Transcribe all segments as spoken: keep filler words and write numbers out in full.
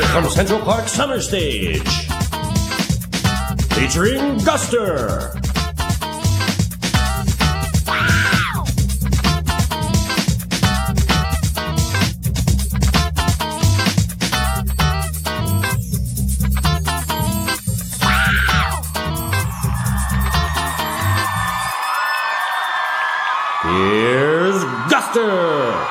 from Central Park Summer Stage, featuring Guster. Here's Guster.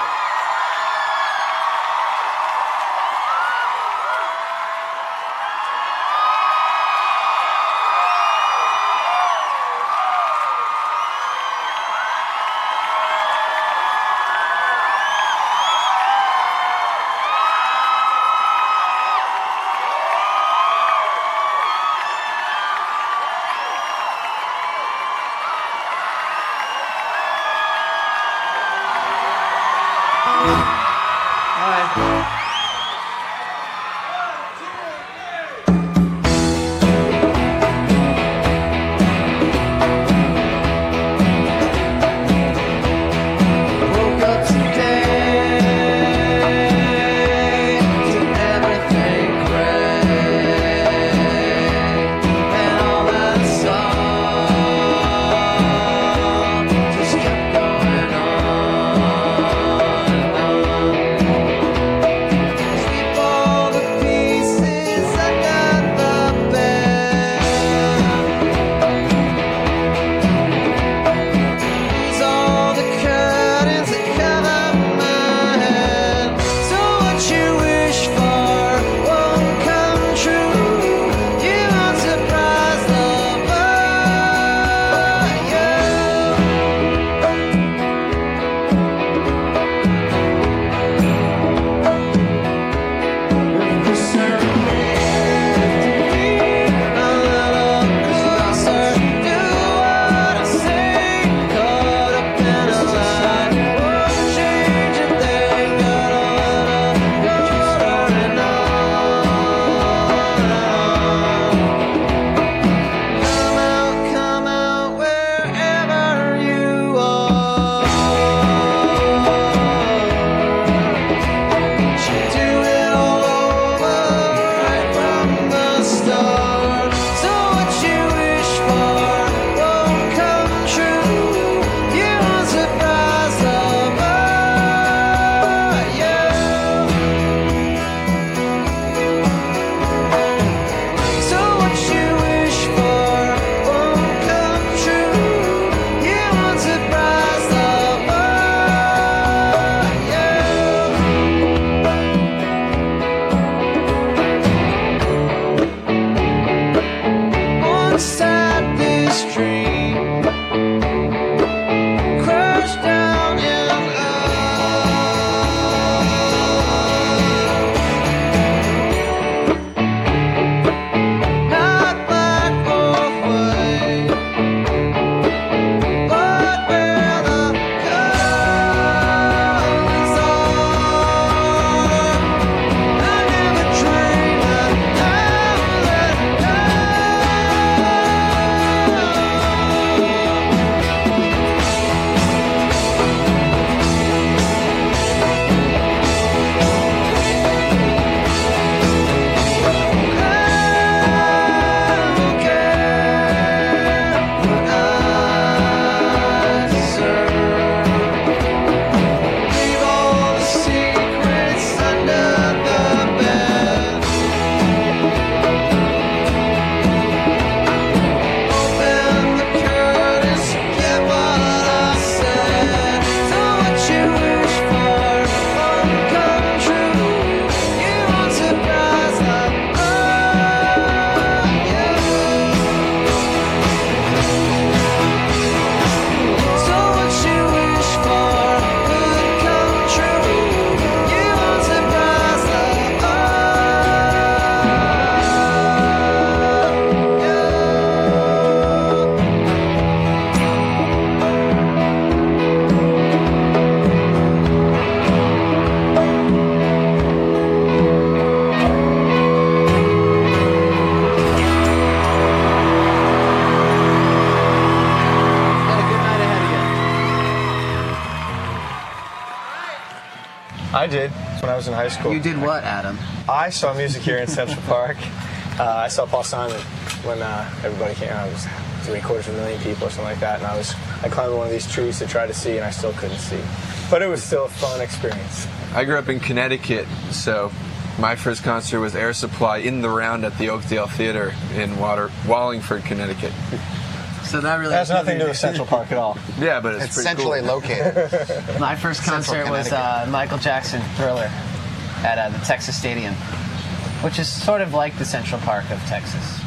I did. when I was in high school. You did what, Adam? I saw music here in Central Park. Uh, I saw Paul Simon when uh, everybody came out. It was three quarters of a million people or something like that. And I was I climbed one of these trees to try to see, and I still couldn't see. But it was still a fun experience. I grew up in Connecticut, so my first concert was Air Supply in the round at the Oakdale Theater in Water, Wallingford, Connecticut. So that really It has nothing to do with Central Park at all. Yeah, but it's, It's pretty centrally cool. located. My first Central concert was uh, Michael Jackson Thriller at uh, the Texas Stadium, which is sort of like the Central Park of Texas.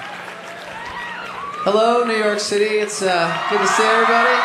Hello, New York City. It's uh, good to see everybody.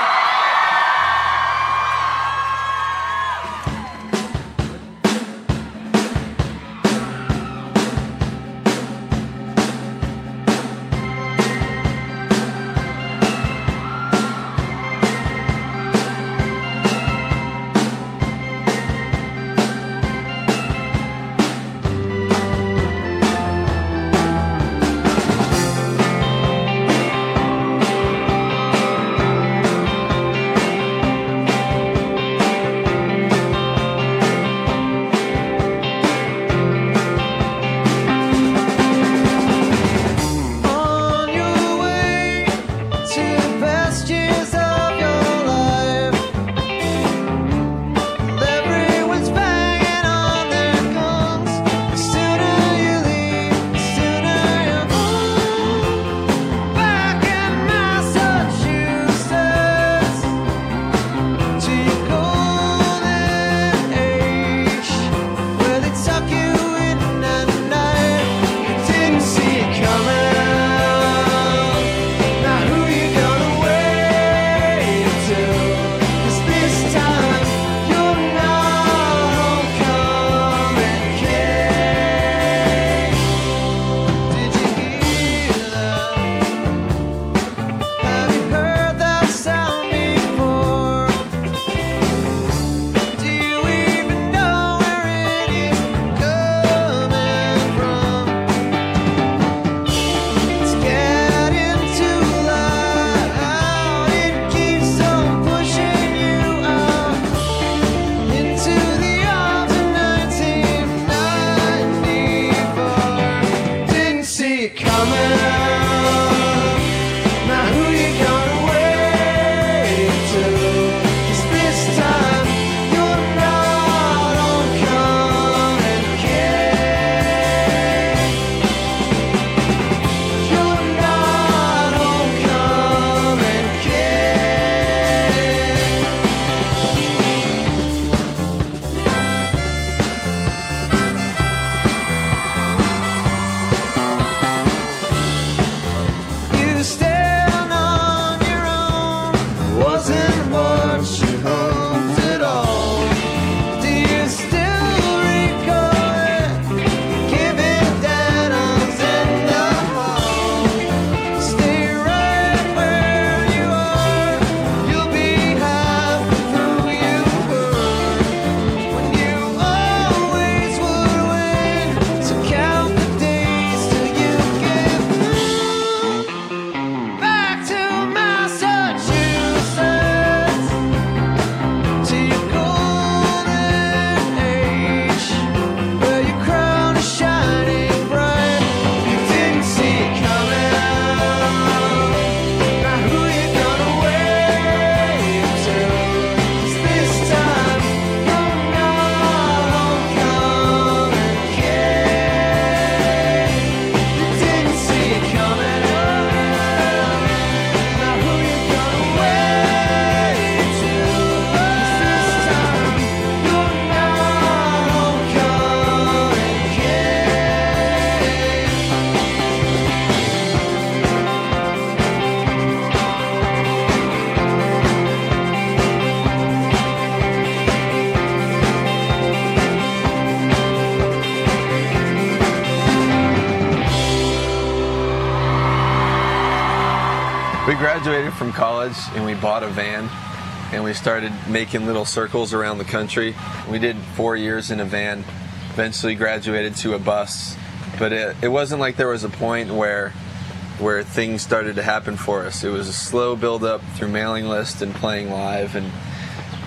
We graduated from college and we bought a van and we started making little circles around the country. We did four years in a van, eventually graduated to a bus, but it, it wasn't like there was a point where where things started to happen for us. It was a slow build up through mailing lists and playing live, and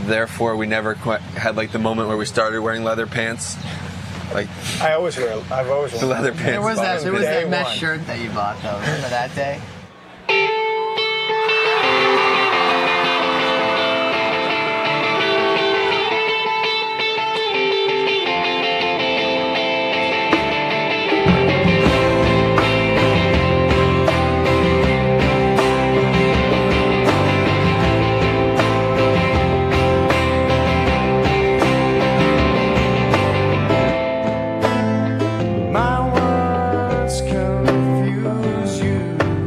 therefore we never quite had like the moment where we started wearing leather pants. Like I always wear. I've always worn the leather pants. There was that. bottoms There was been- that Day mesh one. shirt that you bought though. Remember that day? My words confuse you.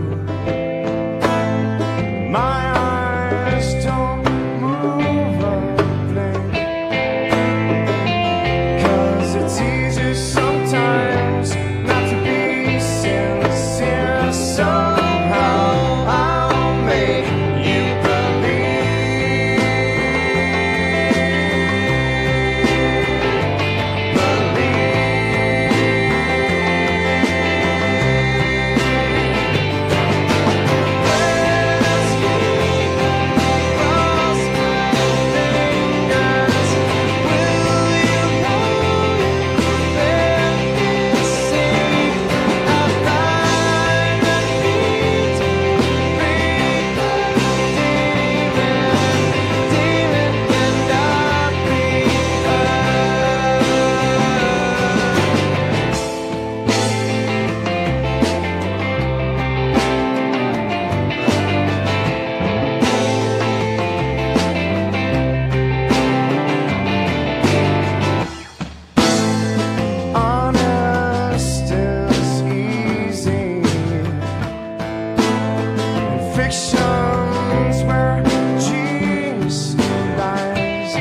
My eyes don't move a blink. 'Cause it's easier sometimes not to be sincere. Somehow I'll make you honest is easy. And fiction's where genius lies.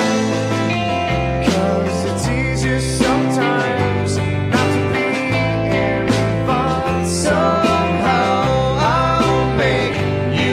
'Cause it's easier sometimes not to be involved. Somehow I'll make you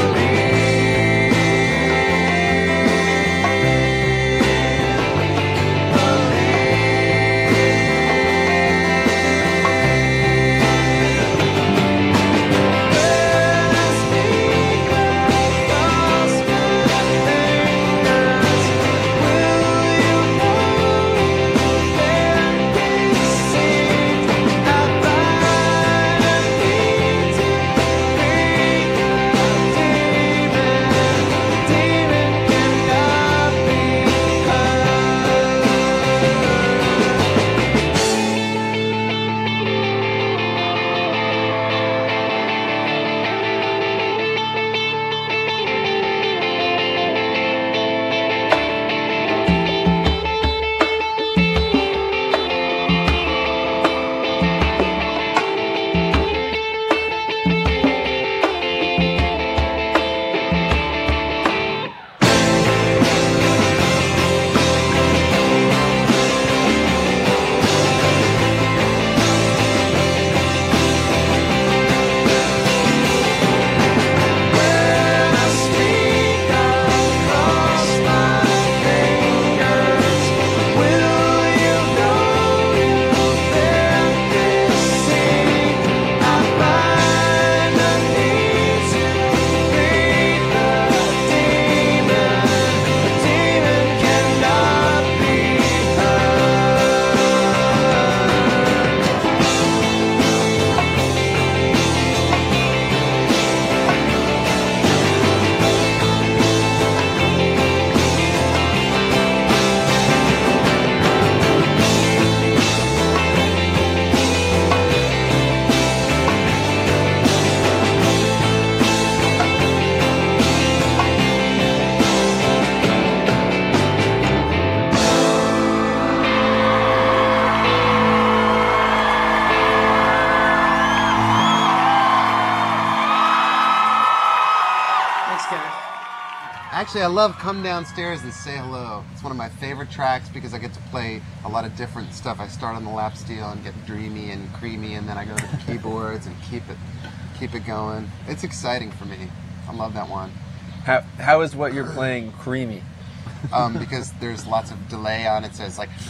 Actually, I love Come Downstairs and Say Hello. It's one of my favorite tracks because I get to play a lot of different stuff. I start on the lap steel and get dreamy and creamy, and then I go to the keyboards and keep it keep it going. It's exciting for me. I love that one. How, how is what you're playing creamy? Um, because there's lots of delay on it, so it's like...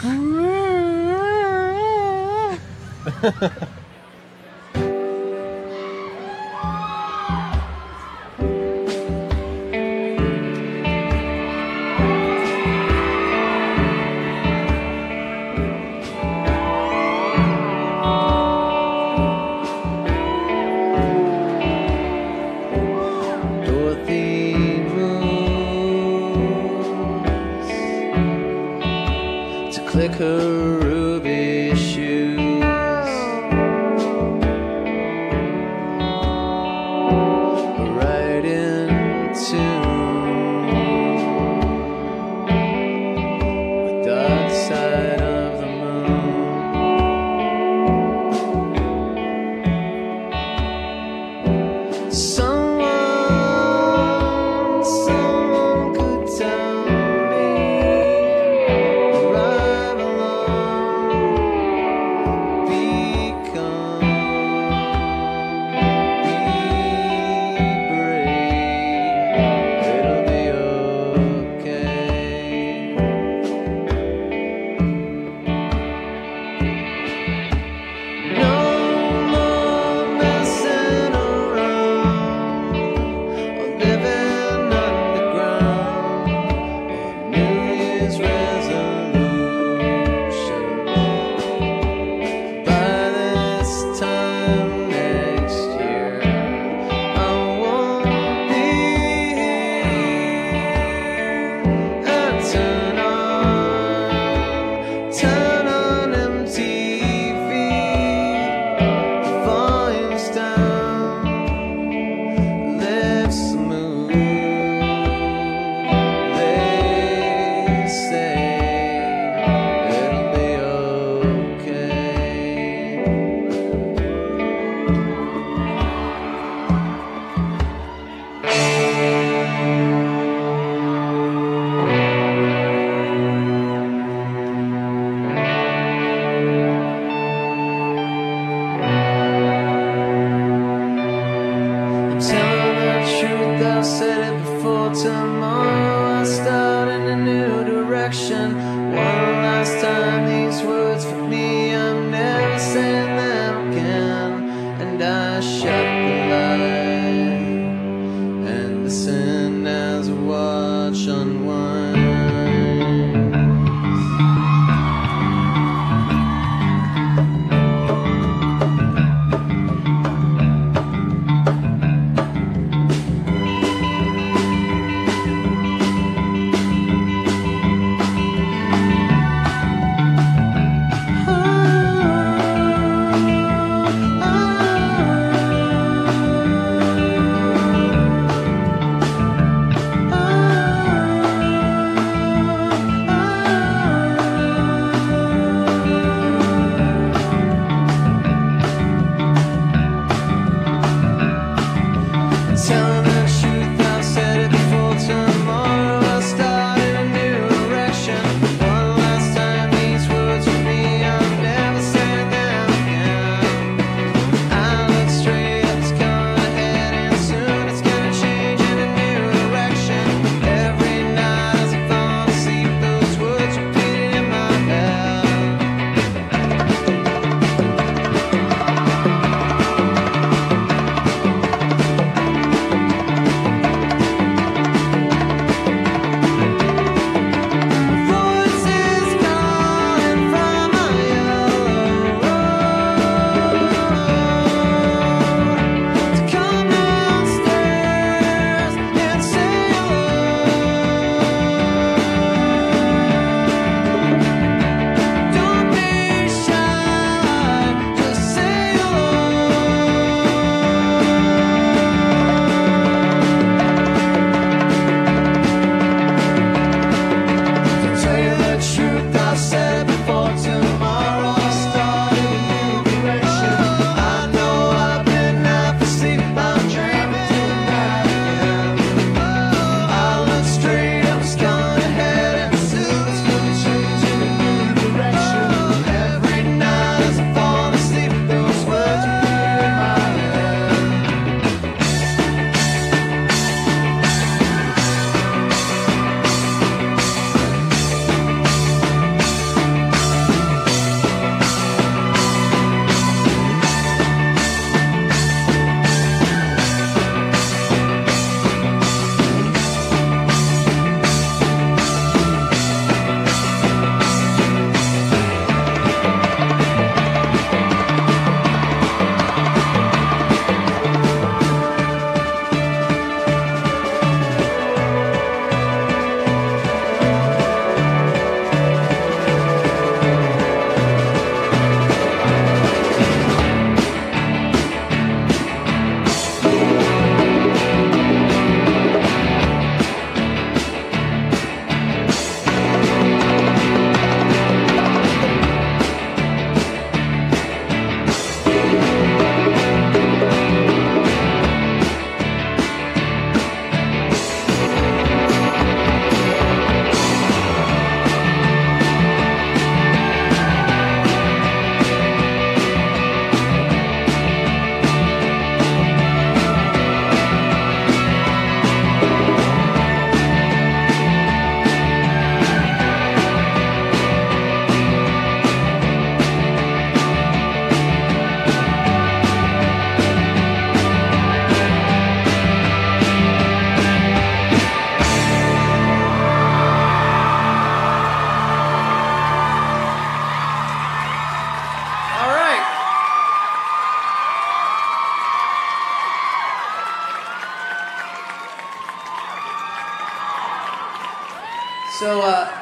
click her ruby shoes. Right in tune with dark side of the moon. Someone, someone could tell me right along, be calm, be brave, it'll be okay. No more messing around or living underground or New Year's resolution. By this time next year, I won't be here. I turn on, turn on M T V, the volume's down, lips move. They say it'll be okay. I'm telling the truth, I've said it before. Tomorrow I start in a new direction. One last time, these words for me, I'm never saying them again. And I shut the light and listen as I watch unwind.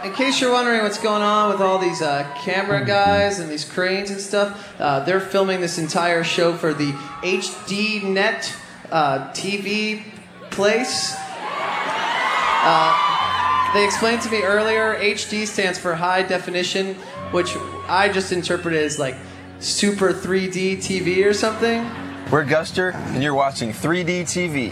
in case you're wondering what's going on with all these uh, camera guys and these cranes and stuff, uh, they're filming this entire show for the H D Net uh, T V place. Uh, they explained to me earlier, H D stands for high definition, which I just interpreted as like super three D T V or something. We're Guster, and you're watching three D T V.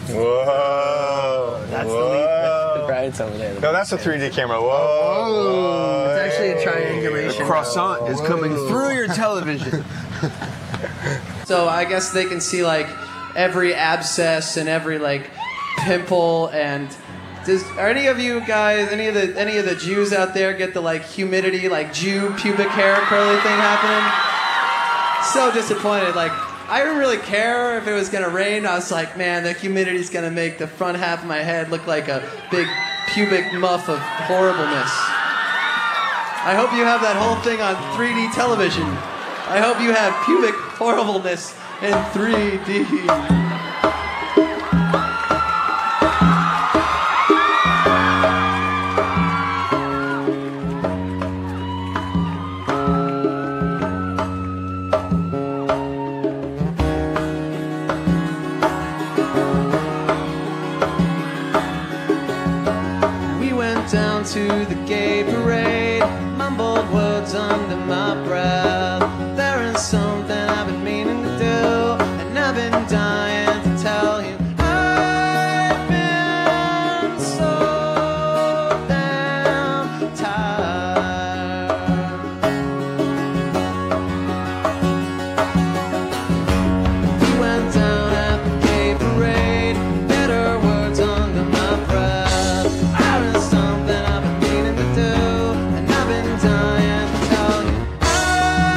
Whoa. That's Whoa. the lead. That's the bride's over there. No, that's a three D camera. Whoa. Whoa. It's actually a The triangulation. croissant is coming through your television. So I guess they can see like every abscess and every like pimple. And does are any of you guys, any of the any of the Jews out there get the like humidity, like Jew pubic hair curly thing happening? So disappointed. Like I didn't really care if it was gonna rain. I was like, man, the humidity's gonna make the front half of my head look like a big pubic muff of horribleness. I hope you have that whole thing on three D television. I hope you have pubic horribleness in three D. We went down to the gay parade, mumbled words under my breath. There is something I've been meaning to do, and I've been dying to tell you. I've been so damn tired. We went down at the gay parade, bitter words under my breath. There is something I've been meaning to do, and I've been dying to tell you.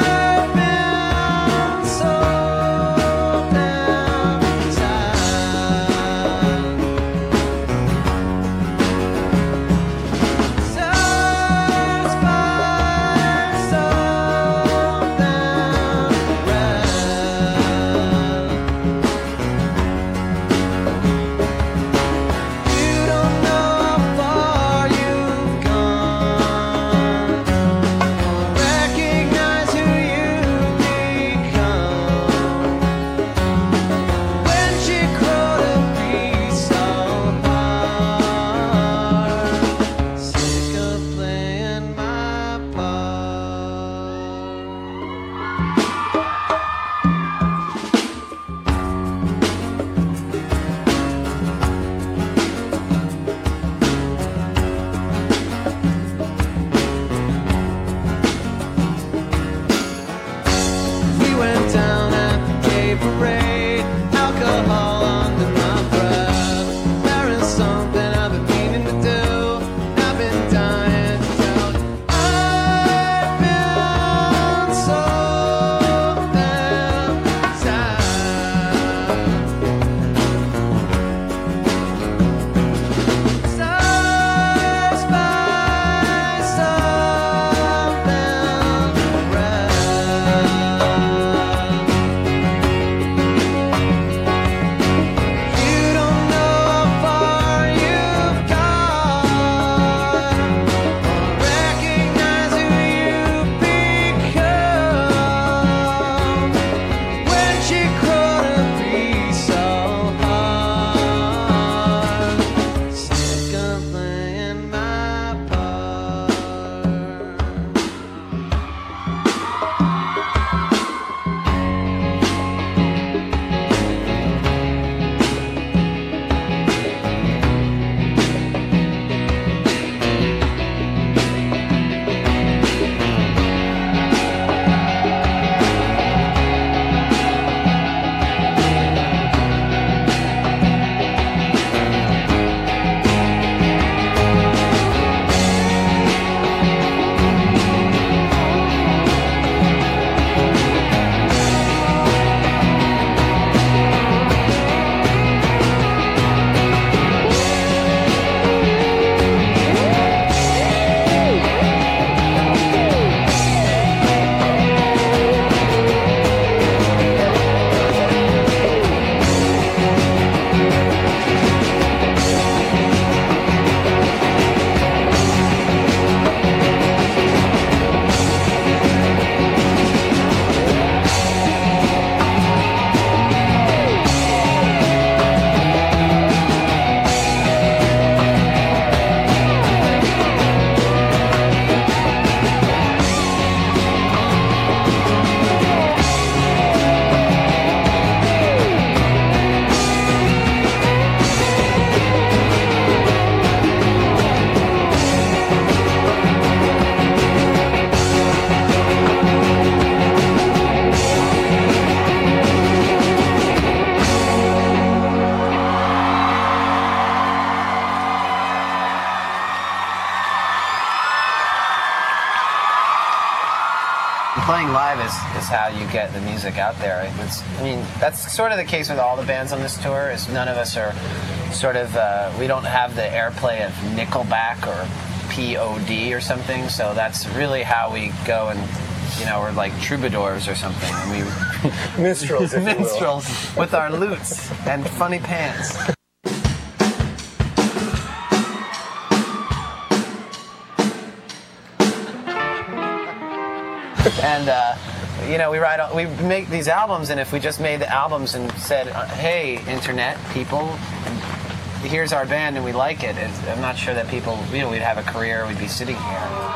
playing live is, is how you get the music out there. It's, I mean, that's sort of the case with all the bands on this tour. Is none of us are sort of uh, we don't have the airplay of Nickelback or P O D or something. So that's really how we go, and you know, we're like troubadours or something. And we Minstrels, if you will. minstrels with our lutes and funny pants. And uh, you know, we write, we make these albums, and if we just made the albums and said, "Hey, internet people, here's our band," and we like it, it's, I'm not sure that people, you know, we'd have a career, we'd be sitting here.